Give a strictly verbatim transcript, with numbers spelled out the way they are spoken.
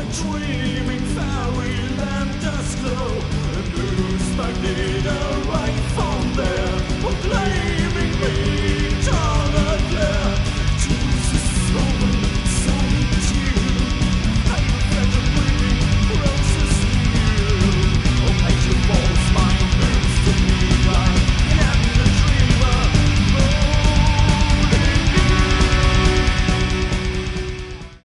My dreaming fairyland does glow, and moves Magneto.